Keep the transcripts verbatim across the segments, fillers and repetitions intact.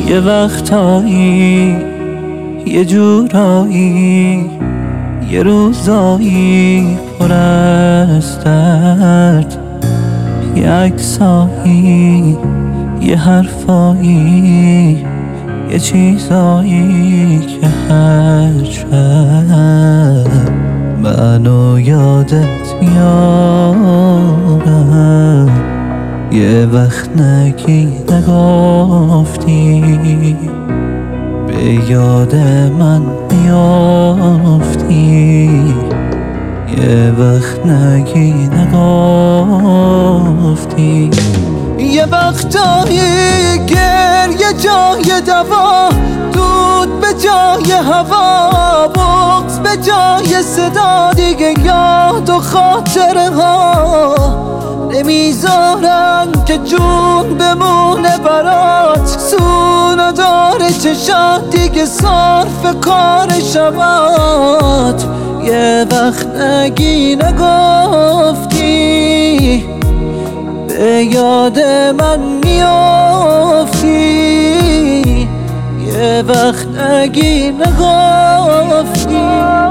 یه وقتایی یه جورایی یه روزایی پر از درد، یه عکسایی یه حرفایی یه چیزایی که هر شب منو یادت میارم. یه وقت نگی نگفتی به یاد من میافتی، یه وقت نگی نگفتی. یه وقتایی گریه جای دوا، دود به جای هوا، بغض به جای صدا، دیگه یاد و خاطره ها نمیذارن که جون بمونه برات. سونا داره چشات دیگه صرف کار شبات. یه وقت نگی نگفتی به یاد من میافتی، یه وقت نگی نگفتی.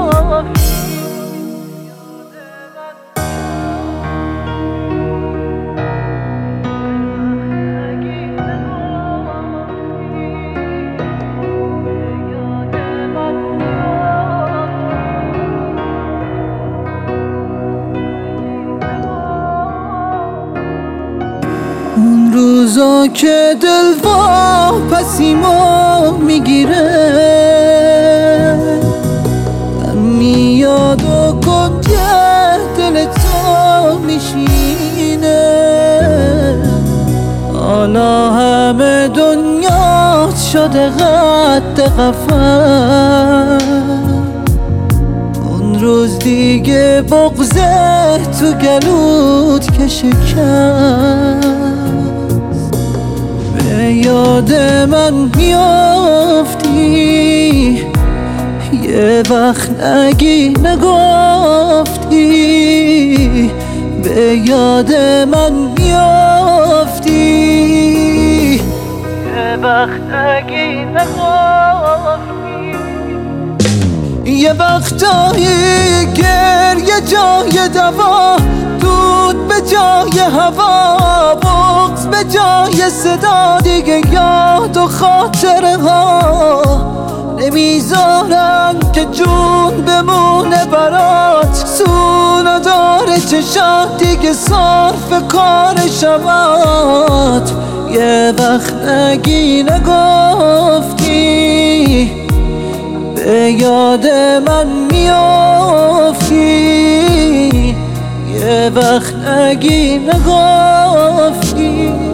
اون روزا که دل واپسیمو میگیره، من میاد و کنجه دل تو میشینه. حالا همه دنیا شده قد قفس، اون روز دیگه بغضه تو گلوت که شکست. به یاد من میافتی، یه وقت نگی نگفتی به یاد من میافتی، یه وقت نگی نگفتی. یه وقتایی گریه جای دوا، دود به جای هوا، بغض به جای صدا، دیگه یاد و خاطره ها نمیذارن که جون بمونه برات. سونا داره چشات دیگه صرف کار شبات. یه وقت نگی نگفتی به یاد من میافتی، یه وقت نگی نگفتی.